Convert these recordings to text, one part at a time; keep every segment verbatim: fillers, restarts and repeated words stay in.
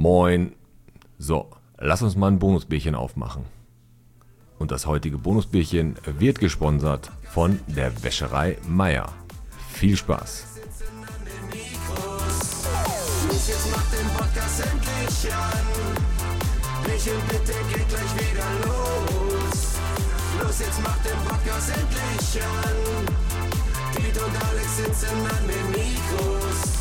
Moin. So, lass uns mal ein Bonusbierchen aufmachen. Und das heutige Bonusbierchen wird gesponsert von der Wäscherei Meier. Viel Spaß. Jetzt macht den Podcast endlich an. Michel, bitte geht gleich wieder los. Los, jetzt macht den Podcast endlich an. Piet und Alex sitzen an den Mikros.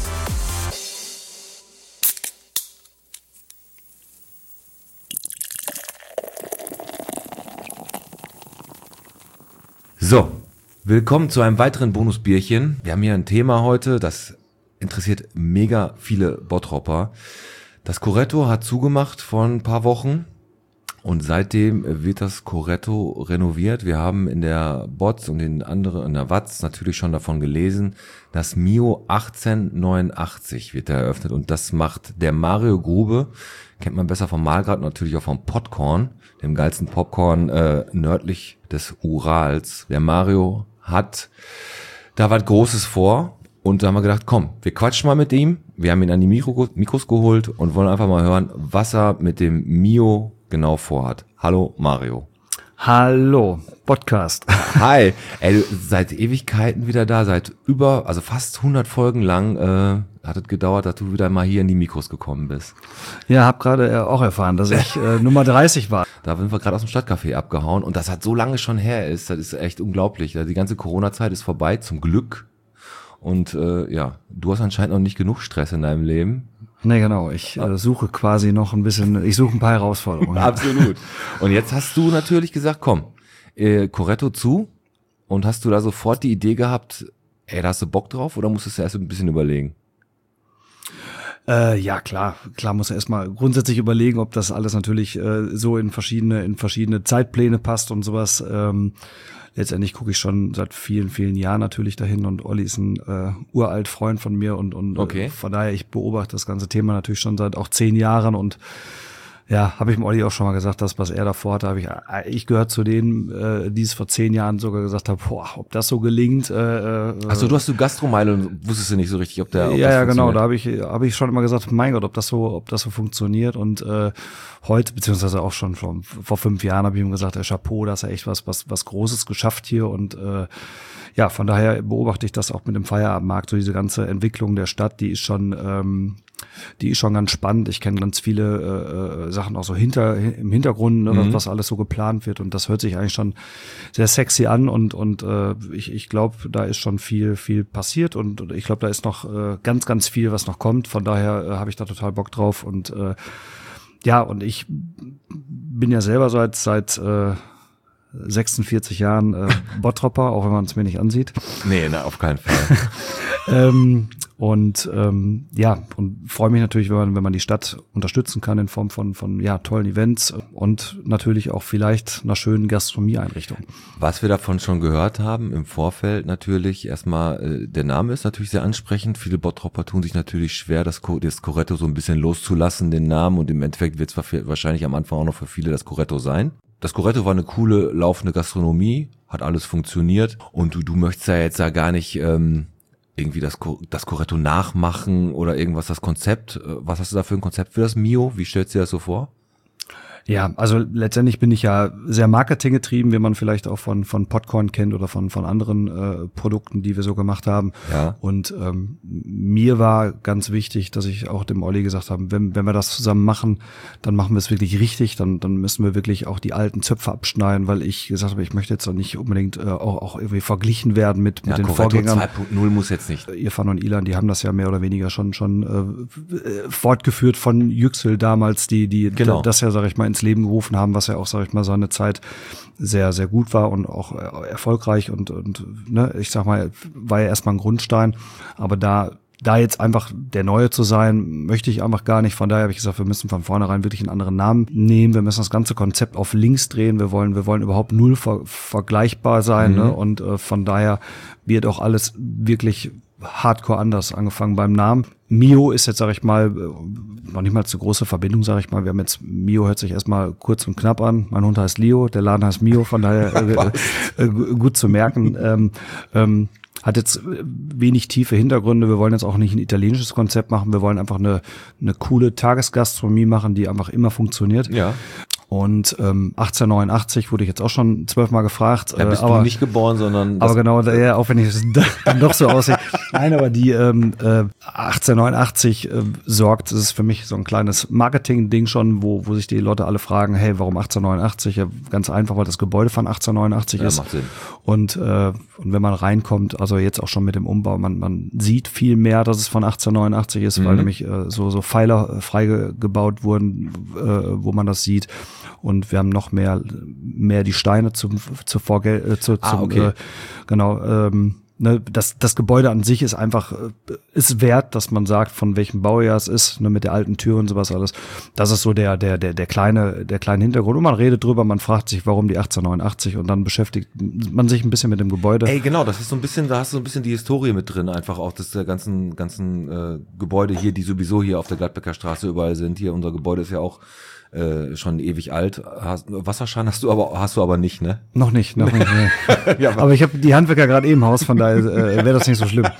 So, willkommen zu einem weiteren Bonusbierchen. Wir haben hier ein Thema heute, das interessiert mega viele Bottropper. Das Coretto hat zugemacht vor ein paar Wochen und seitdem wird das Coretto renoviert. Wir haben in der Bots und in anderen, in der Watz natürlich schon davon gelesen, das Mio achtzehnhundertneunundachtzig wird eröffnet und das macht der Mario Grube, kennt man besser vom Malgrad und natürlich auch vom Popcorn, dem geilsten Popcorn äh, nördlich des Urals. Der Mario hat da was Großes vor. Und da haben wir gedacht, komm, wir quatschen mal mit ihm. Wir haben ihn an die Mikro, Mikros geholt und wollen einfach mal hören, was er mit dem Mio genau vorhat. Hallo Mario. Hallo, Podcast. Hi, ey, du seit Ewigkeiten wieder da, seit über, also fast hundert Folgen lang äh, hat es gedauert, dass du wieder mal hier in die Mikros gekommen bist. Ja, hab gerade äh, auch erfahren, dass ich äh, Nummer dreißig war. Da sind wir gerade aus dem Stadtcafé abgehauen und das hat so lange schon her ist, das ist echt unglaublich. Die ganze Corona-Zeit ist vorbei, zum Glück. Und äh, ja, du hast anscheinend noch nicht genug Stress in deinem Leben. Nee, genau. Ich äh, suche quasi noch ein bisschen, ich suche ein paar Herausforderungen. Absolut. Und jetzt hast du natürlich gesagt, komm, äh, Coretto zu. Und hast du da sofort die Idee gehabt, ey, da hast du Bock drauf oder musstest du erst ein bisschen überlegen? Äh, ja, klar. Klar muss er erstmal grundsätzlich überlegen, ob das alles natürlich äh, so in verschiedene, in verschiedene Zeitpläne passt und sowas. Ähm, Letztendlich gucke ich schon seit vielen, vielen Jahren natürlich dahin und Olli ist ein äh, uralt Freund von mir und, und okay. äh, von daher, ich beobachte das ganze Thema natürlich schon seit auch zehn Jahren und ja, habe ich dem Olli auch schon mal gesagt, das, was er davor hatte, habe ich, ich gehört zu denen, äh, die es vor zehn Jahren sogar gesagt haben, boah, ob das so gelingt. Äh, also du hast du Gastromeile und wusstest du nicht so richtig, ob der ob Ja, das ja, genau, da habe ich habe ich schon immer gesagt, mein Gott, ob das so ob das so funktioniert und äh, heute, beziehungsweise auch schon vor, vor fünf Jahren habe ich ihm gesagt, der Chapeau, da hast du echt was, was, was Großes geschafft hier und äh, ja, von daher beobachte ich das auch mit dem Feierabendmarkt, so diese ganze Entwicklung der Stadt, die ist schon ähm, die ist schon ganz spannend. Ich kenne ganz viele äh, Sachen auch so hinter im Hintergrund, ne, mhm. was alles so geplant wird und das hört sich eigentlich schon sehr sexy an und und äh, ich ich glaube, da ist schon viel viel passiert und ich glaube, da ist noch äh, ganz ganz viel, was noch kommt. Von daher äh, habe ich da total Bock drauf und äh, ja, und ich bin ja selber seit seit äh, sechsundvierzig Jahren äh, Bottropper, auch wenn man es mir nicht ansieht. Nee, na, auf keinen Fall. ähm, und ähm, ja, und freue mich natürlich, wenn man wenn man die Stadt unterstützen kann in Form von von ja tollen Events und natürlich auch vielleicht einer schönen Gastronomieeinrichtung. Was wir davon schon gehört haben im Vorfeld natürlich, erstmal, äh, der Name ist natürlich sehr ansprechend. Viele Bottropper tun sich natürlich schwer, das, Co- das Coretto so ein bisschen loszulassen, den Namen, und im Endeffekt wird es wahrscheinlich am Anfang auch noch für viele das Coretto sein. Das Coretto war eine coole, laufende Gastronomie, hat alles funktioniert und du, du möchtest ja jetzt ja gar nicht ähm, irgendwie das, das Coretto nachmachen oder irgendwas, das Konzept. Was hast du da für ein Konzept für das Mio? Wie stellst du dir das so vor? Ja, also letztendlich bin ich ja sehr marketinggetrieben, wie man vielleicht auch von von Popcorn kennt oder von von anderen äh, Produkten, die wir so gemacht haben. Ja. Und ähm, mir war ganz wichtig, dass ich auch dem Olli gesagt habe, wenn wenn wir das zusammen machen, dann machen wir es wirklich richtig, dann dann müssen wir wirklich auch die alten Zöpfe abschneiden, weil ich gesagt habe, ich möchte jetzt auch nicht unbedingt äh, auch auch irgendwie verglichen werden mit mit ja, den Coretto Vorgängern. zwei Punkt null muss jetzt nicht. Irfan und Ilan, die haben das ja mehr oder weniger schon schon äh, fortgeführt von Yüksel damals, die die genau. das ja, sag ich mal, ins Leben gerufen haben, was ja auch, sag ich mal, seine Zeit sehr, sehr gut war und auch erfolgreich und, und ne, ich sag mal, war ja erstmal ein Grundstein, aber da da jetzt einfach der Neue zu sein, möchte ich einfach gar nicht. Von daher habe ich gesagt, wir müssen von vornherein wirklich einen anderen Namen nehmen. Wir müssen das ganze Konzept auf links drehen. Wir wollen, wir wollen überhaupt null ver- vergleichbar sein. Mhm. Ne? Und äh, von daher wird auch alles wirklich hardcore anders, angefangen beim Namen. Mio ist jetzt, sag ich mal, noch nicht mal zu große Verbindung, sag ich mal. Wir haben jetzt, Mio hört sich erstmal kurz und knapp an. Mein Hund heißt Leo, der Laden heißt Mio, von daher äh, äh, gut zu merken. Ähm, ähm, hat jetzt wenig tiefe Hintergründe. Wir wollen jetzt auch nicht ein italienisches Konzept machen. Wir wollen einfach eine, eine coole Tagesgastronomie machen, die einfach immer funktioniert. Ja. Und ähm, achtzehnhundertneunundachtzig wurde ich jetzt auch schon zwölfmal gefragt. Da bist äh, aber, du nicht geboren, sondern... Aber genau, ja, auch wenn ich es dann doch so aussehe. Nein, aber die ähm, äh, achtzehnhundertneunundachtzig äh, sorgt, das ist für mich so ein kleines Marketing-Ding schon, wo wo sich die Leute alle fragen, hey, warum achtzehnhundertneunundachtzig? Ja, ganz einfach, weil das Gebäude von achtzehnhundertneunundachtzig Ja, ist. macht Sinn. Und, äh, und wenn man reinkommt, also jetzt auch schon mit dem Umbau, man man sieht viel mehr, dass es von achtzehnhundertneunundachtzig ist, Mhm. weil nämlich äh, so so Pfeiler freigebaut wurden, äh, wo man das sieht. Und wir haben noch mehr mehr die Steine zum zu Vorgel äh, zu, Ah, zum okay. äh, genau ähm, ne, das das Gebäude an sich ist einfach äh, ist wert, dass man sagt, von welchem Baujahr es ist, ne, mit der alten Tür und sowas alles. Das ist so der der der der kleine der kleine Hintergrund. Und man redet drüber, man fragt sich, warum die achtzehnhundertneunundachtzig, und dann beschäftigt man sich ein bisschen mit dem Gebäude. Ey, genau, das ist so ein bisschen, da hast du so ein bisschen die Historie mit drin, einfach auch das der ganzen ganzen äh, Gebäude hier, die sowieso hier auf der Gladbecker Straße überall sind. Hier unser Gebäude ist ja auch äh, schon ewig alt. Hast, Wasserschein hast du aber hast du aber nicht, ne? Noch nicht, noch nicht. Nee. Ja, aber- aber ich habe die Handwerker gerade eben im Haus, von daher äh, wäre das nicht so schlimm.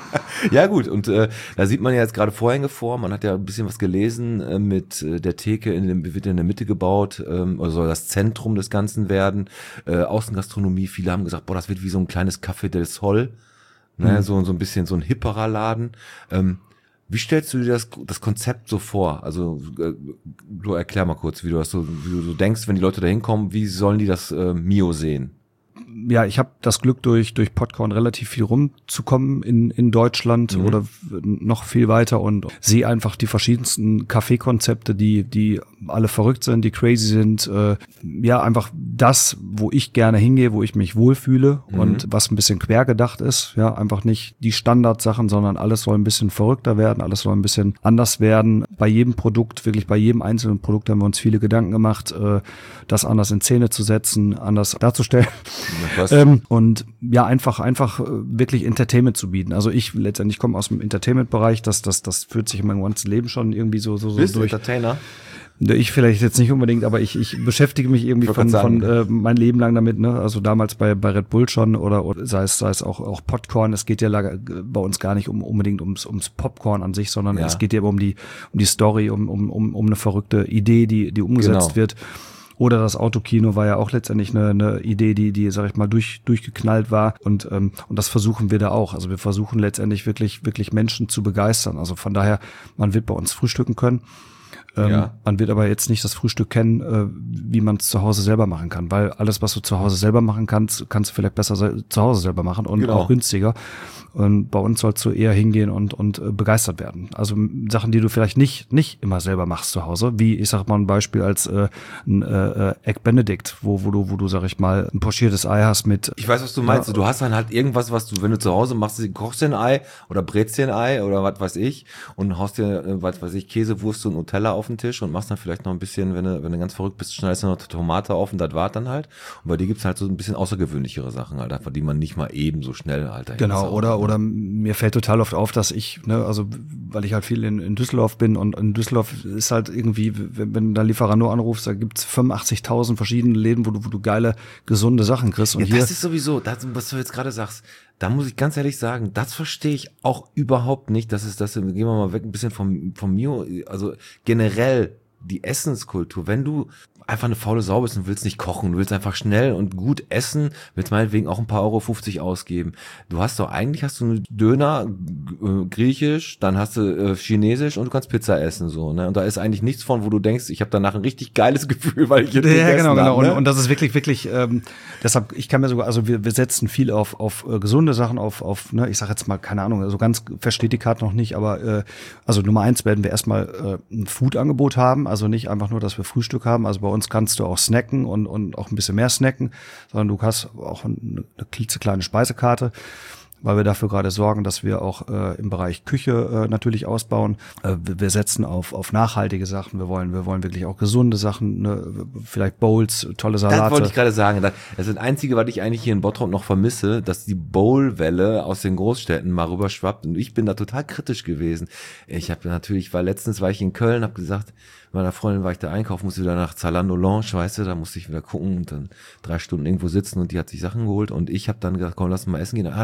Ja gut, und äh, da sieht man ja jetzt gerade Vorhänge vor, man hat ja ein bisschen was gelesen äh, mit äh, der Theke, in dem, wird in der Mitte gebaut, ähm, oder soll das Zentrum des Ganzen werden, äh, Außengastronomie, viele haben gesagt, boah, das wird wie so ein kleines Café del Sol, ne, Mhm. so, so ein bisschen so ein hipperer Laden. Ähm, wie stellst du dir das, das Konzept so vor? Also äh, du erklär mal kurz, wie du das so, wie du so denkst, wenn die Leute da hinkommen, wie sollen die das äh, Mio sehen? Ja, ich habe das Glück, durch durch Podcorn relativ viel rumzukommen in in Deutschland Mhm. oder f- noch viel weiter, und sehe einfach die verschiedensten Kaffeekonzepte, die die alle verrückt sind, die crazy sind. Äh, ja, einfach das, wo ich gerne hingehe, wo ich mich wohlfühle, Mhm. und was ein bisschen quer gedacht ist. Ja, einfach nicht die Standardsachen, sondern alles soll ein bisschen verrückter werden, alles soll ein bisschen anders werden. Bei jedem Produkt, wirklich bei jedem einzelnen Produkt haben wir uns viele Gedanken gemacht, äh, das anders in Szene zu setzen, anders darzustellen. Was? Ähm, und ja, einfach, einfach äh, wirklich Entertainment zu bieten. Also ich letztendlich komme aus dem Entertainment-Bereich, das, das, das führt sich in meinem ganzen Leben schon irgendwie so, so, so Bist du durch. Entertainer? Ich vielleicht jetzt nicht unbedingt, aber ich, ich beschäftige mich irgendwie Ich von, wollte von gerade äh, mein Leben lang damit, ne? Also damals bei, bei Red Bull schon, oder, oder sei es, sei es auch, auch Podcorn. Es geht ja la- bei uns gar nicht um, unbedingt ums, ums Popcorn an sich, sondern Ja. es geht ja um die, um die Story, um, um, um, um eine verrückte Idee, die, die umgesetzt Genau. wird. Oder das Autokino war ja auch letztendlich eine, eine Idee, die, die, sag ich mal, durch, durchgeknallt war. Und, ähm, und das versuchen wir da auch. Also wir versuchen letztendlich wirklich, wirklich Menschen zu begeistern. Also von daher, man wird bei uns frühstücken können. Ähm, Ja. Man wird aber jetzt nicht das Frühstück kennen, äh, wie man es zu Hause selber machen kann, weil alles, was du zu Hause selber machen kannst, kannst du vielleicht besser se- zu Hause selber machen und Genau. auch günstiger. Und bei uns sollst du eher hingehen und und äh, begeistert werden. Also m, Sachen, die du vielleicht nicht nicht immer selber machst zu Hause, wie ich sag mal ein Beispiel als äh, ein äh, äh, Egg Benedict, wo wo du wo du sag ich mal ein pochiertes Ei hast mit. Ich weiß, was du meinst. Ja. Du hast dann halt irgendwas, was du, wenn du zu Hause machst, kochst dir ein Ei oder brätst dir ein Ei oder was weiß ich und haust dir, äh, was weiß ich, Käsewurst und Nutella auf den Tisch und machst dann vielleicht noch ein bisschen, wenn du, wenn du ganz verrückt bist, schneidest du noch Tomate auf und das war dann halt. Und bei dir gibt's halt so ein bisschen außergewöhnlichere Sachen halt, einfach, die man nicht mal eben so schnell halt dahin Genau, zaubert, oder, ne? oder mir fällt total oft auf, dass ich, ne, also, weil ich halt viel in, in Düsseldorf bin, und in Düsseldorf ist halt irgendwie, wenn, wenn du da Lieferando anrufst, da gibt's fünfundachtzigtausend verschiedene Läden, wo du, wo du geile, gesunde Sachen kriegst. Und Ja, hier, das ist sowieso, das, was du jetzt gerade sagst, da muss ich ganz ehrlich sagen, das verstehe ich auch überhaupt nicht. Das ist das, gehen wir mal weg ein bisschen vom, vom Mio, also generell die Essenskultur. Wenn du einfach eine faule Sau bist und willst nicht kochen, du willst einfach schnell und gut essen, willst meinetwegen auch ein paar Euro fünfzig ausgeben. Du hast doch, eigentlich hast du einen Döner, äh, griechisch, dann hast du äh, chinesisch und du kannst Pizza essen, so, ne? Und da ist eigentlich nichts von, wo du denkst, ich habe danach ein richtig geiles Gefühl, weil ich jetzt ja, gegessen genau, genau. hab, ne? Und, und das ist wirklich, wirklich, ähm, deshalb, ich kann mir sogar, also wir, wir setzen viel auf, auf äh, gesunde Sachen, auf, auf, ne, ich sag jetzt mal, keine Ahnung, also ganz versteht die Karte noch nicht, aber äh, also Nummer eins werden wir erstmal äh, ein Food-Angebot haben, also nicht einfach nur, dass wir Frühstück haben, also bei uns kannst du auch snacken und, und auch ein bisschen mehr snacken, sondern du hast auch eine, eine klitzekleine Speisekarte, weil wir dafür gerade sorgen, dass wir auch äh, im Bereich Küche äh, natürlich ausbauen. Äh, wir, wir setzen auf auf nachhaltige Sachen. Wir wollen wir wollen wirklich auch gesunde Sachen, ne? Vielleicht Bowls, tolle Salate. Das wollte ich gerade sagen. Das das ist das Einzige, was ich eigentlich hier in Bottrop noch vermisse, dass die Bowl-Welle aus den Großstädten mal rüberschwappt. Und ich bin da total kritisch gewesen. Ich habe natürlich, weil letztens war ich in Köln, habe gesagt, mit meiner Freundin war ich da einkaufen, musste wieder nach Zalando Lounge, weißt du, da musste ich wieder gucken und dann drei Stunden irgendwo sitzen und die hat sich Sachen geholt und ich habe dann gesagt, komm, lass mal essen gehen. Ah, das ist eine Bowl.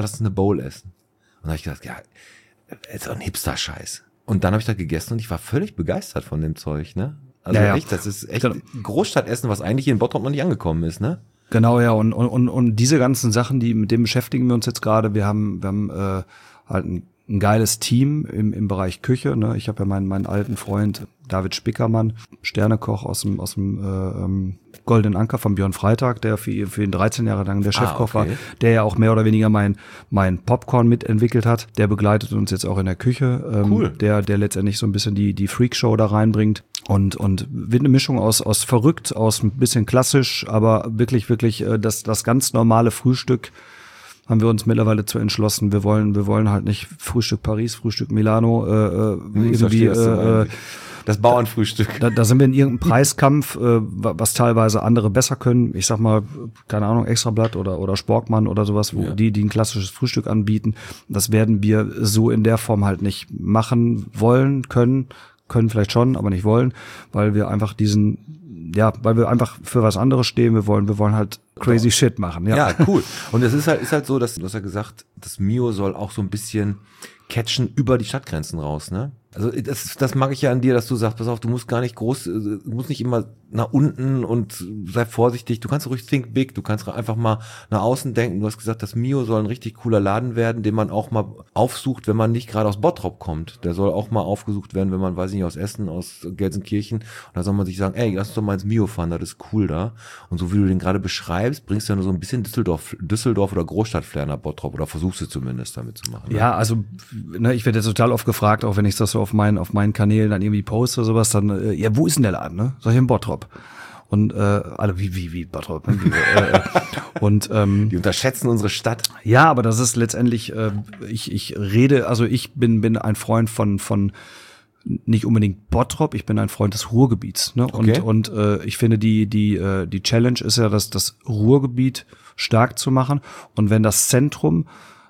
Bowl essen. Und dann habe ich gedacht, ja, ist doch ein Hipster-Scheiß. Und dann habe ich da gegessen und ich war völlig begeistert von dem Zeug, ne? Also ja, ja. echt, das ist echt Großstadtessen, was eigentlich hier in Bottrop noch nicht angekommen ist, ne? Genau, ja, und, und, und diese ganzen Sachen, die, mit denen beschäftigen wir uns jetzt gerade. Wir haben, wir haben äh, halt ein, ein geiles Team im, im Bereich Küche, ne? Ich habe ja meinen, meinen alten Freund David Spickermann, Sternekoch aus dem, aus dem äh, ähm, Goldenen Anker von Björn Freitag, der für, für ihn dreizehn Jahre lang der Chefkoch ah, okay. war, der ja auch mehr oder weniger mein, mein Popcorn mitentwickelt hat. Der begleitet uns jetzt auch in der Küche. Ähm, cool. Der, der letztendlich so ein bisschen die, die Freakshow da reinbringt. Und, und wird eine Mischung aus, aus verrückt, aus ein bisschen klassisch, aber wirklich, wirklich äh, das, das ganz normale Frühstück haben wir uns mittlerweile zu entschlossen. Wir wollen, wir wollen halt nicht Frühstück Paris, Frühstück Milano, äh, irgendwie, verstehe, was du äh, meinst. Das Bauernfrühstück. Da, da sind wir in irgendeinem Preiskampf, äh, was teilweise andere besser können. Ich sag mal, keine Ahnung, Extrablatt oder oder Sporkmann oder sowas, wo ja. die die ein klassisches Frühstück anbieten. Das werden wir so in der Form halt nicht machen wollen, können, können vielleicht schon, aber nicht wollen, weil wir einfach diesen, ja, weil wir einfach für was anderes stehen. Wir wollen, wir wollen halt crazy shit machen. Ja, ja cool. Und es ist halt ist halt so, dass du hast ja gesagt, das Mio soll auch so ein bisschen catchen über die Stadtgrenzen raus, ne? Also das, das mag ich ja an dir, dass du sagst, pass auf, du musst gar nicht groß, du musst nicht immer nach unten und sei vorsichtig, du kannst ruhig think big, du kannst einfach mal nach außen denken. Du hast gesagt, das Mio soll ein richtig cooler Laden werden, den man auch mal aufsucht, wenn man nicht gerade aus Bottrop kommt. Der soll auch mal aufgesucht werden, wenn man, weiß ich nicht, aus Essen, aus Gelsenkirchen. Und da soll man sich sagen, ey, lass uns doch mal ins Mio fahren, das ist cool da. Und so wie du den gerade beschreibst, bringst du ja nur so ein bisschen Düsseldorf, Düsseldorf oder Großstadtflair nach Bottrop oder versuchst du zumindest damit zu machen. Ne? Ja, also ne, ich werde jetzt total oft gefragt, auch wenn ich das so auf meinen auf meinen Kanälen dann irgendwie poste oder sowas, dann äh, ja, wo ist denn der Laden, ne? Sag ich in Bottrop. Und äh, alle wie wie wie Bottrop. Wie, äh, und ähm, die unterschätzen unsere Stadt. Ja, aber das ist letztendlich äh, ich ich rede, also ich bin bin ein Freund von von nicht unbedingt Bottrop, ich bin ein Freund des Ruhrgebiets, ne? Okay. Und und äh, ich finde die die äh, die Challenge ist ja, dass das Ruhrgebiet stark zu machen, und wenn das Zentrum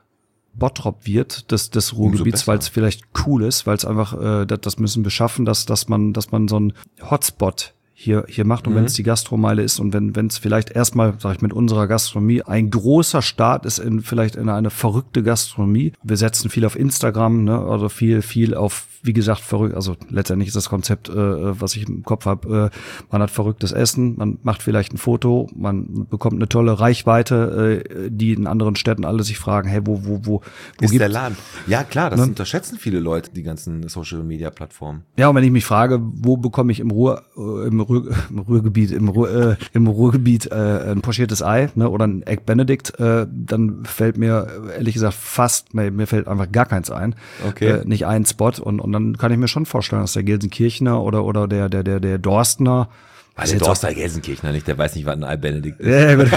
Bottrop wird, des, des Ruhrgebiets, weil es vielleicht cool ist, weil es einfach, äh, das, das müssen wir schaffen, dass, dass man, dass man so einen Hotspot hier, hier macht. Und mhm. wenn es die Gastromeile ist und wenn, wenn es vielleicht erstmal, sag ich, mit unserer Gastronomie ein großer Start ist in, vielleicht in eine verrückte Gastronomie. Wir setzen viel auf Instagram, ne, also viel, viel auf, wie gesagt, verrückt, also letztendlich ist das Konzept, äh, was ich im Kopf habe, äh, man hat verrücktes Essen, man macht vielleicht ein Foto, man bekommt eine tolle Reichweite, äh, die in anderen Städten alle sich fragen, hey, wo, wo, wo, wo ist gibt, der Laden? Ja, klar, das ne? unterschätzen viele Leute, die ganzen Social-Media-Plattformen. Ja, und wenn ich mich frage, wo bekomme ich im Ruhr, äh, im, Ruhr im Ruhrgebiet, im, Ruhr, äh, im Ruhrgebiet äh, ein pochiertes Ei, ne, oder ein Egg Benedict, äh, dann fällt mir ehrlich gesagt fast, mir, mir fällt einfach gar keins ein, okay. äh, nicht ein Spot, und und dann kann ich mir schon vorstellen, dass der Gelsenkirchener oder oder der der der der Dorstner, also der Dorstner Gelsenkirchener nicht, der weiß nicht, was ein Ei Benedict ist. ja, gut.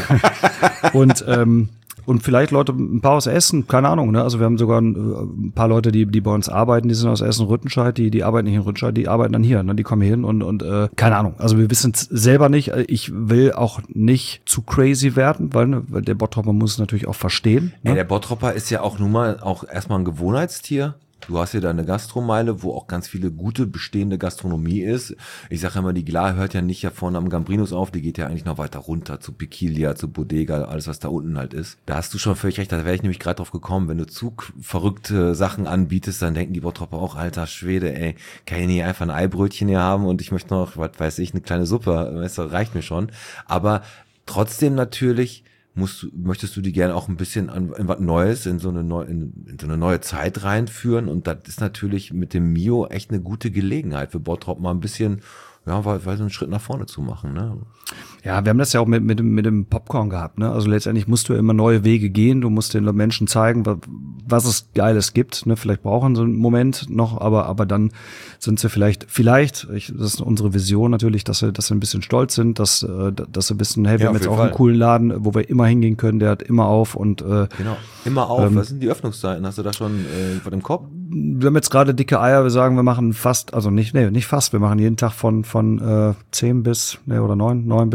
und ähm, und vielleicht Leute, ein paar aus Essen, keine Ahnung, ne? Also wir haben sogar ein, ein paar Leute, die die bei uns arbeiten, die sind aus Essen, Rüttenscheid, die die arbeiten nicht in Rüttenscheid, die arbeiten dann hier, ne? Die kommen hier hin und und äh, keine Ahnung. Also wir wissen es selber nicht. Ich will auch nicht zu crazy werden, weil, ne, weil der Bottropper muss es natürlich auch verstehen. Ne? Ja, der Bottropper ist ja auch nun mal auch erstmal ein Gewohnheitstier. Du hast hier deine Gastromeile, wo auch ganz viele gute bestehende Gastronomie ist. Ich sage immer, die Glar hört ja nicht ja vorne am Gambrinus auf, die geht ja eigentlich noch weiter runter zu Piquilia, zu Bodega, alles was da unten halt ist. Da hast du schon völlig recht, da wäre ich nämlich gerade drauf gekommen. Wenn du zu verrückte Sachen anbietest, dann denken die Bottropper auch, alter Schwede, ey, kann ich nicht einfach ein Eibrötchen hier haben und ich möchte noch, was weiß ich, eine kleine Suppe, weißt du, reicht mir schon. Aber trotzdem natürlich musst du, möchtest du die gerne auch ein bisschen an, in was Neues, in so eine neue, in, in so eine neue Zeit reinführen, und das ist natürlich mit dem Mio echt eine gute Gelegenheit für Bottrop mal ein bisschen, ja, weil, weil so einen Schritt nach vorne zu machen, ne? Ja, wir haben das ja auch mit, mit dem, mit dem Popcorn gehabt, ne? Also letztendlich musst du immer neue Wege gehen, du musst den Menschen zeigen, was, was es Geiles gibt, ne? Vielleicht brauchen sie einen Moment noch, aber, aber dann sind sie vielleicht, vielleicht, ich, das ist unsere Vision natürlich, dass sie, dass sie ein bisschen stolz sind, dass, äh, dass sie wissen, hey, wir Ja, haben auf jetzt jeden auch Fall. einen coolen Laden, wo wir immer hingehen können, der hat immer auf und, äh, Genau. Immer auf. Ähm, Was sind die Öffnungszeiten? Hast du da schon äh, was im Kopf? wir haben jetzt gerade dicke Eier, wir sagen, wir machen fast, also nicht, nee, nicht fast, wir machen jeden Tag von, von, äh, zehn bis, nee, oder neun, neun bis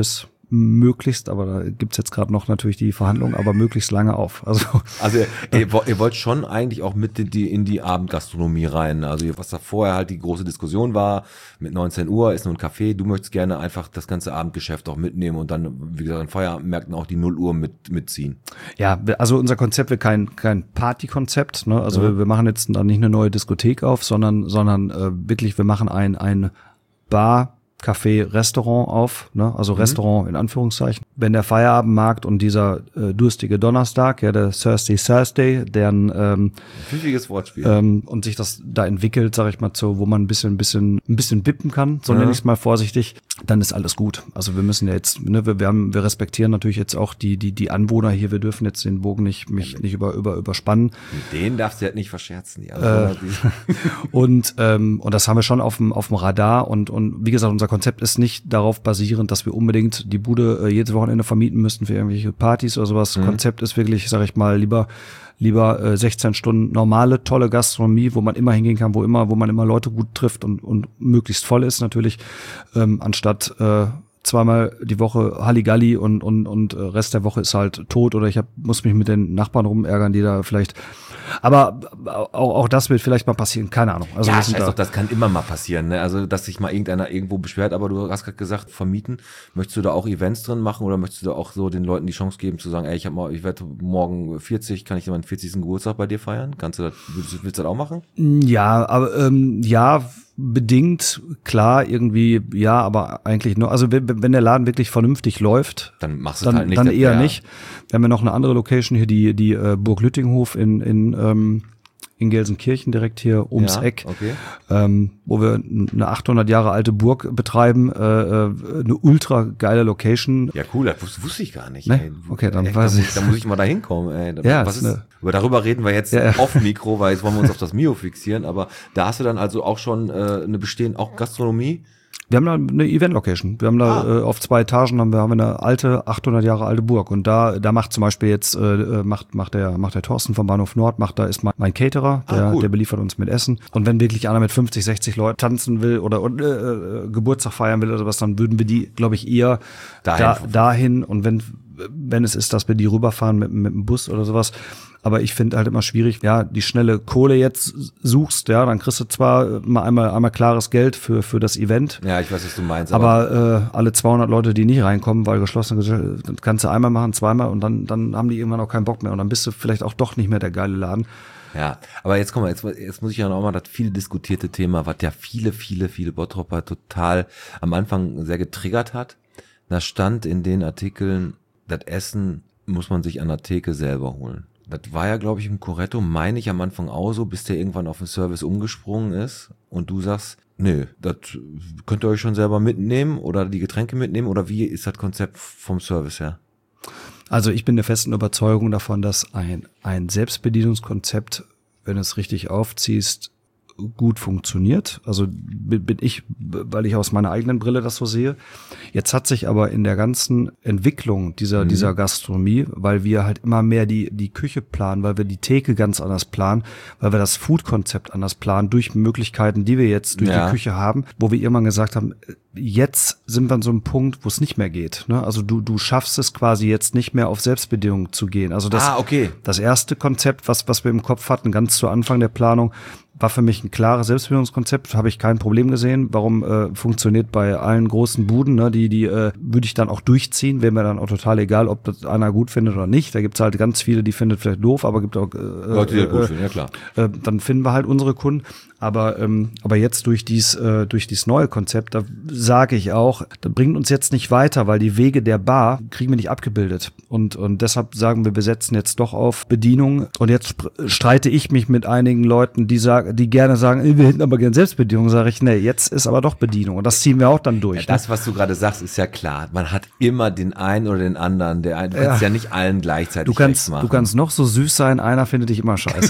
möglichst, aber da gibt's jetzt gerade noch natürlich die Verhandlungen, aber möglichst lange auf. Also, Also ihr, ihr wollt schon eigentlich auch mit in die, in die Abendgastronomie rein. Also was da vorher halt die große Diskussion war, mit neunzehn Uhr ist nur ein Café, du möchtest gerne einfach das ganze Abendgeschäft auch mitnehmen und dann, wie gesagt, an Feierabendmärkten auch die null Uhr mit, mitziehen. ja, also unser Konzept wird kein kein Partykonzept, ne? Also Mhm. wir, wir machen jetzt da nicht eine neue Diskothek auf, sondern sondern äh, wirklich, wir machen ein ein Bar, Café, Restaurant auf, ne? Also Restaurant in Anführungszeichen. Wenn der Feierabendmarkt und dieser äh, durstige Donnerstag, ja, der Thursday Thursday, deren ähm, Pfiffiges Wortspiel. ähm, und sich das da entwickelt, sage ich mal, so, wo man ein bisschen, ein bisschen, ein bisschen wippen kann, so Ja. nenne ich es mal vorsichtig, dann ist alles gut. Also wir müssen ja jetzt, ne, wir, wir haben, wir respektieren natürlich jetzt auch die, die, die Anwohner hier. Wir dürfen jetzt den Bogen nicht, mich nicht über, über, überspannen. Mit denen darfst du halt nicht verscherzen. Die Äh, Anwohner, die- Und ähm, und das haben wir schon auf dem auf dem Radar und und wie gesagt, unser Konzept ist nicht darauf basierend, dass wir unbedingt die Bude äh, jedes Wochenende vermieten müssten für irgendwelche Partys oder sowas. Konzept ist wirklich, sage ich mal, lieber lieber äh, sechzehn Stunden normale tolle Gastronomie, wo man immer hingehen kann, wo immer wo man immer Leute gut trifft und und möglichst voll ist natürlich, ähm, anstatt äh, zweimal die Woche Halligalli und und und äh, Rest der Woche ist halt tot oder ich hab, muss mich mit den Nachbarn rumärgern, die da vielleicht. Aber auch, auch das wird vielleicht mal passieren, keine Ahnung. Also ja, wir sind scheiß da. doch, das kann immer mal passieren, ne? Also, dass sich mal irgendeiner irgendwo beschwert, aber du hast gerade gesagt, vermieten. Möchtest du da auch Events drin machen oder möchtest du da auch so den Leuten die Chance geben zu sagen, ey, ich hab mal, ich werde morgen vierzig, kann ich meinen vierzigsten Geburtstag bei dir feiern? Kannst du das, willst du, willst du das auch machen? Ja, aber ähm, ja, bedingt, klar, irgendwie, ja, aber eigentlich nur, also wenn, wenn der Laden wirklich vernünftig läuft, Dann machst du dann, halt nicht. dann das- eher ja. nicht. Wir haben ja noch eine andere Location hier, die die äh, Burg Lüttinghof in in ähm, in Gelsenkirchen direkt hier ums Ja, Eck, okay. ähm, wo wir eine achthundert Jahre alte Burg betreiben, äh, äh, eine ultra geile Location. Ja, cool, das wusste, wusste ich gar nicht. Ne? Ey. Okay, dann Echt, weiß da, ich. muss- Da muss ich mal da hinkommen. Ey. Da- Ja, was ist ist, eine- über darüber reden wir jetzt Ja, ja. off Mikro, weil jetzt wollen wir uns auf das Mio fixieren. Aber da hast du dann also auch schon äh, eine bestehende, auch Gastronomie. Wir haben da eine Event-Location. Wir haben da Ah. äh, auf zwei Etagen haben wir, haben wir eine alte, achthundert Jahre alte Burg. Und da, da macht zum Beispiel jetzt, äh, macht, macht der, macht der Thorsten vom Bahnhof Nord, macht da ist mein, mein Caterer, der, Ah, cool. der beliefert uns mit Essen. Und wenn wirklich einer mit fünfzig, sechzig Leuten tanzen will oder und, äh, äh, Geburtstag feiern will oder was, dann würden wir die, glaube ich, eher Dahin da, verfolgen. dahin. Und wenn, wenn es ist, dass wir die rüberfahren mit, mit dem Bus oder sowas. Aber ich finde halt immer schwierig, ja, die schnelle Kohle jetzt suchst, ja, dann kriegst du zwar mal einmal, einmal klares Geld für, für das Event. Ja, ich weiß, was du meinst. Aber äh, alle zweihundert Leute, die nicht reinkommen, weil geschlossene Gesellschaft, das kannst du einmal machen, zweimal und dann dann haben die irgendwann auch keinen Bock mehr und dann bist du vielleicht auch doch nicht mehr der geile Laden. Ja, aber jetzt komm mal, jetzt, jetzt muss ich ja noch mal das viel diskutierte Thema, was ja viele, viele, viele Bottropper total am Anfang sehr getriggert hat. Da stand in den Artikeln, das Essen muss man sich an der Theke selber holen. Das war ja, glaube ich, im Corretto, meine ich am Anfang auch so, bis der irgendwann auf den Service umgesprungen ist und du sagst, nö, das könnt ihr euch schon selber mitnehmen oder die Getränke mitnehmen oder wie ist das Konzept vom Service her? Also ich bin der festen Überzeugung davon, dass ein ein Selbstbedienungskonzept, wenn es richtig aufziehst, gut funktioniert. Also bin bin ich, weil ich aus meiner eigenen Brille das so sehe. Jetzt hat sich aber in der ganzen Entwicklung dieser Mhm. dieser Gastronomie, weil wir halt immer mehr die die Küche planen, weil wir die Theke ganz anders planen, weil wir das Food-Konzept anders planen, durch Möglichkeiten, die wir jetzt durch Ja. die Küche haben, wo wir irgendwann gesagt haben, jetzt sind wir an so einem Punkt, wo es nicht mehr geht. Ne? Also du du schaffst es quasi jetzt nicht mehr auf Selbstbedienung zu gehen. Also das Ah, okay. das erste Konzept, was was wir im Kopf hatten, ganz zu Anfang der Planung, war für mich ein klares Selbstbedienungskonzept, habe ich kein Problem gesehen. Warum äh, funktioniert bei allen großen Buden, ne, die die äh, würde ich dann auch durchziehen, wäre mir dann auch total egal, ob das einer gut findet oder nicht. Da gibt's halt ganz viele, die findet vielleicht doof, aber gibt auch äh, Leute, die das gut äh, finden, ja klar. äh, dann finden wir halt unsere Kunden. Aber ähm, aber jetzt durch dies äh, durch dieses neue Konzept, da sage ich auch, das bringt uns jetzt nicht weiter, weil die Wege der Bar kriegen wir nicht abgebildet. Und und deshalb sagen wir, wir setzen jetzt doch auf Bedienung. Und jetzt sp- streite ich mich mit einigen Leuten, die sagen, die gerne sagen, ey, wir hätten aber gerne Selbstbedienung. Sage ich, nee, jetzt ist aber doch Bedienung. Und das ziehen wir auch dann durch. Ja, das, was du gerade sagst, ist ja klar. Man hat immer den einen oder den anderen. Der ein, du kannst ja nicht allen gleichzeitig Du kannst, recht machen. du kannst noch so süß sein, einer findet dich immer scheiße.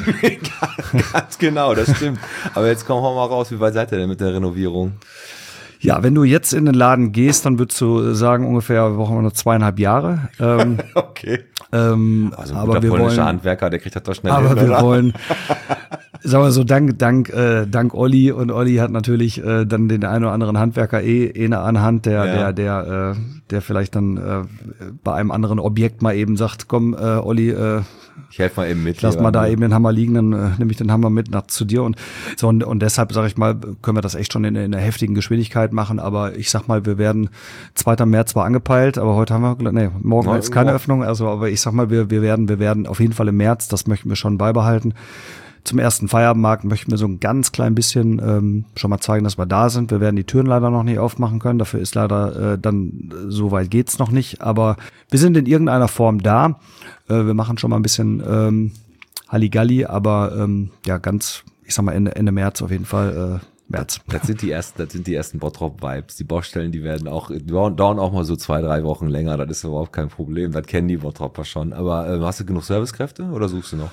Ganz genau, das stimmt. Aber jetzt komm, hau mal raus, wie weit seid ihr denn mit der Renovierung? Ja, wenn du jetzt in den Laden gehst, dann würdest du sagen, ungefähr, wir brauchen noch zweieinhalb Jahre. Ähm, Okay. ähm, Also ein aber guter wir polnischer wollen, Handwerker, der kriegt das doch schnell aber hin, wir oder? wollen, Sagen wir so, dank, dank, äh, dank Olli, und Olli hat natürlich äh, dann den einen oder anderen Handwerker eh, eh eine Anhand, der, Ja. der, der, äh, der vielleicht dann äh, bei einem anderen Objekt mal eben sagt, komm, äh, Olli, äh, Ich helfe mal eben mit. ich lass lieber. mal da eben den Hammer liegen, dann äh, nehme ich den Hammer mit nach zu dir, und so, und, und deshalb sage ich mal, können wir das echt schon in, in einer heftigen Geschwindigkeit machen, aber ich sag mal, wir werden zweiter März zwar angepeilt, aber heute haben wir, nee, morgen Morgen- ist keine morgen. Öffnung, also, aber ich sag mal, wir, wir werden, wir werden auf jeden Fall im März, das möchten wir schon beibehalten. Zum ersten Feierabendmarkt möchten wir so ein ganz klein bisschen ähm, schon mal zeigen, dass wir da sind. Wir werden die Türen leider noch nicht aufmachen können. Dafür ist leider äh, dann, äh, so weit geht's noch nicht. Aber wir sind in irgendeiner Form da. Äh, wir machen schon mal ein bisschen ähm, Halligalli, aber ähm, ja, ganz, ich sag mal Ende, Ende März auf jeden Fall. Äh, März. Das sind die ersten, das sind die ersten Bottrop-Vibes. Die Baustellen, die werden auch, dauern, dauern auch mal so zwei, drei Wochen länger. Das ist überhaupt kein Problem. Das kennen die Bottropper schon. Aber äh, hast du genug Servicekräfte oder suchst du noch?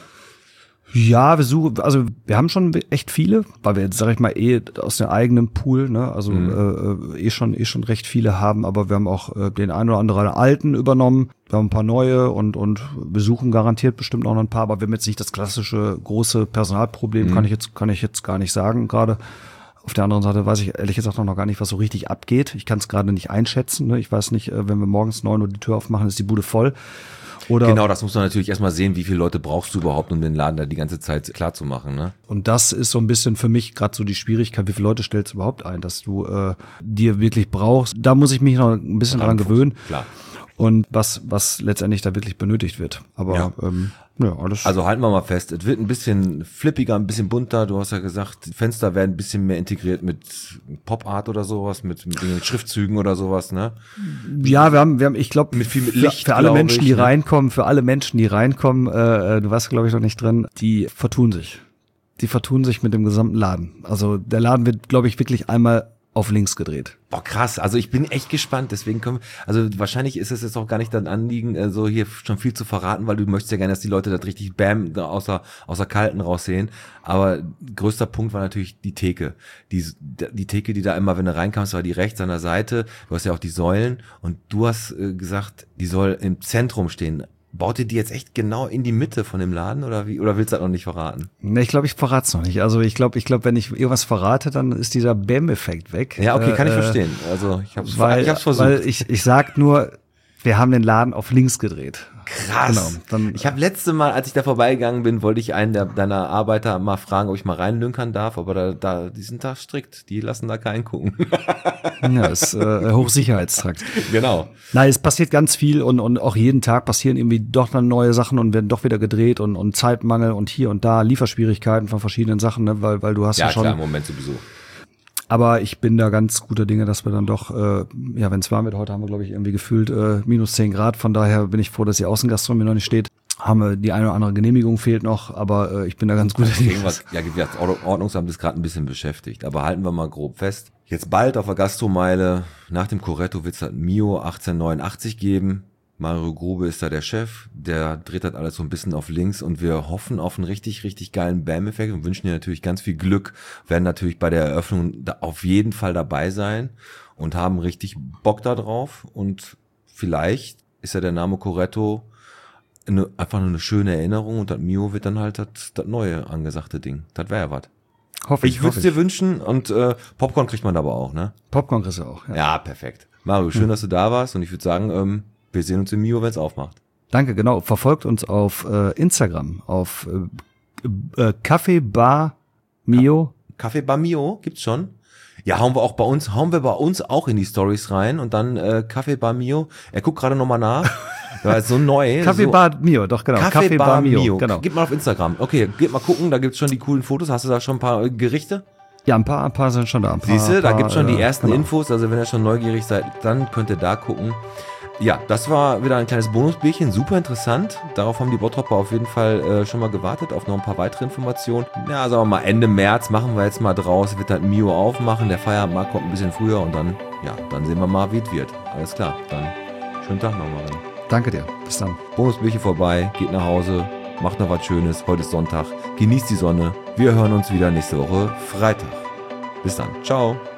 Ja, wir suchen, also wir haben schon echt viele, weil wir jetzt, sag ich mal, eh aus dem eigenen Pool, ne, also mhm. äh, eh schon eh schon recht viele haben, aber wir haben auch äh, den einen oder anderen alten übernommen, wir haben ein paar neue und und wir suchen garantiert bestimmt auch noch ein paar, aber wir haben jetzt nicht das klassische große Personalproblem, Mhm. kann ich jetzt kann ich jetzt gar nicht sagen gerade. Auf der anderen Seite weiß ich ehrlich gesagt noch gar nicht, was so richtig abgeht. Ich kann es gerade nicht einschätzen, ne? Ich weiß nicht, äh, wenn wir morgens neun Uhr die Tür aufmachen, ist die Bude voll. Oder Genau, das muss man natürlich erstmal sehen, wie viele Leute brauchst du überhaupt, um den Laden da die ganze Zeit klar zu machen, ne? Und das ist so ein bisschen für mich gerade so die Schwierigkeit, wie viele Leute stellst du überhaupt ein, dass du äh, dir wirklich brauchst. Da muss ich mich noch ein bisschen dran gewöhnen. Klar. Und was was letztendlich da wirklich benötigt wird. Aber Ja. ähm, ja, alles. Also halten wir mal fest, es wird ein bisschen flippiger, ein bisschen bunter. Du hast ja gesagt, die Fenster werden ein bisschen mehr integriert mit Pop-Art oder sowas, mit, mit den Schriftzügen oder sowas, ne? ja, wir haben, wir haben, ich glaube, Mit viel mit für, Licht, für alle glaub Menschen, ich, die ne? reinkommen, für alle Menschen, die reinkommen, äh, du warst, glaube ich, noch nicht drin, die vertun sich. Die vertun sich mit dem gesamten Laden. Also der Laden wird, glaube ich, wirklich einmal auf links gedreht. Boah, krass. Also ich bin echt gespannt. Deswegen können wir, also wahrscheinlich ist es jetzt auch gar nicht dein Anliegen, äh, so hier schon viel zu verraten, weil du möchtest ja gerne, dass die Leute das richtig bam da außer, außer Kalten raussehen. Aber größter Punkt war natürlich die Theke. Die, die Theke, die da immer, wenn du reinkamst, war die rechts an der Seite. Du hast ja auch die Säulen und du hast äh, gesagt, die soll im Zentrum stehen. Baut ihr die jetzt echt genau in die Mitte von dem Laden oder wie? Oder willst du das noch nicht verraten? Ne, ich glaube, ich verrate es noch nicht. Also ich glaube, ich glaube, wenn ich irgendwas verrate, dann ist dieser Bam-Effekt weg. Ja, okay, kann ich Äh, verstehen. Also ich hab's, Weil, ich hab's versucht. weil ich, ich sag nur, wir haben den Laden auf links gedreht. Krass. Genau, dann- ich habe letzte Mal, als ich da vorbeigegangen bin, wollte ich einen der, deiner Arbeiter mal fragen, ob ich mal reinlünkern darf, aber da, da, die sind da strikt, die lassen da keinen gucken. Ja, ist äh, Hochsicherheitstrakt. Genau. Nein, es passiert ganz viel und, und auch jeden Tag passieren irgendwie doch dann neue Sachen und werden doch wieder gedreht und, und Zeitmangel und hier und da Lieferschwierigkeiten von verschiedenen Sachen, ne, weil, weil du hast ja, Ja, schon. klar, im Moment sowieso. Aber ich bin da ganz guter Dinge, dass wir dann doch, äh, ja, wenn es warm wird, heute haben wir, glaube ich, irgendwie gefühlt äh, minus zehn Grad. Von daher bin ich froh, dass die Außengastronomie noch nicht steht. Haben wir die eine oder andere Genehmigung fehlt noch, aber äh, ich bin da ganz guter Dinge. Irgendwas, ja, wie gesagt, Ordnung- Ordnungsamt ist gerade ein bisschen beschäftigt, aber halten wir mal grob fest. Jetzt bald auf der Gastromeile, nach dem Corretto wird's halt Mio achtzehnhundertneunundachtzig geben. Mario Grube ist da der Chef, der dreht das alles so ein bisschen auf links und wir hoffen auf einen richtig, richtig geilen Bam-Effekt und wünschen dir natürlich ganz viel Glück, werden natürlich bei der Eröffnung da auf jeden Fall dabei sein und haben richtig Bock da drauf und vielleicht ist ja der Name Corretto eine, einfach nur eine schöne Erinnerung und das Mio wird dann halt das, das neue angesagte Ding. Das wäre ja was. Hoffe ich. Ich würde es hoffe dir wünschen und äh, Popcorn kriegt man aber auch, ne? Popcorn kriegst du auch. Ja. Ja, perfekt. Mario, schön, dass du da warst und ich würde sagen, ähm, wir sehen uns im Mio, wenn es aufmacht. Danke, genau. Verfolgt uns auf äh, Instagram, auf äh, äh, Kaffee Bar Mio. Kaffee Bar Mio gibt's schon. Ja, hauen wir auch bei uns, hauen wir bei uns auch in die Stories rein und dann äh, Kaffee Bar Mio. Er guckt gerade nochmal nach. War so neu. Kaffee so, Bar Mio, doch genau. Kaffee Bar Mio. Mio, genau. Gib mal auf Instagram. Okay, geht mal gucken, da gibt's schon die coolen Fotos. Hast du da schon ein paar äh, Gerichte? Ja, ein paar, ein paar sind schon da. Ein paar, Siehst du, da paar, gibt's schon die äh, ersten genau. Infos. Also wenn ihr schon neugierig seid, dann könnt ihr da gucken. Ja, das war wieder ein kleines Bonusbierchen, super interessant. Darauf haben die Bottropper auf jeden Fall äh, schon mal gewartet, auf noch ein paar weitere Informationen. Ja, sagen wir mal, Ende März machen wir jetzt mal draus, wird halt Mio aufmachen, der Feierabendmarkt kommt ein bisschen früher und dann, ja, dann sehen wir mal, wie es wird. Alles klar, dann schönen Tag nochmal. Danke dir, bis dann. Bonusbierchen vorbei, geht nach Hause, macht noch was Schönes, heute ist Sonntag, genießt die Sonne. Wir hören uns wieder nächste Woche Freitag. Bis dann, ciao.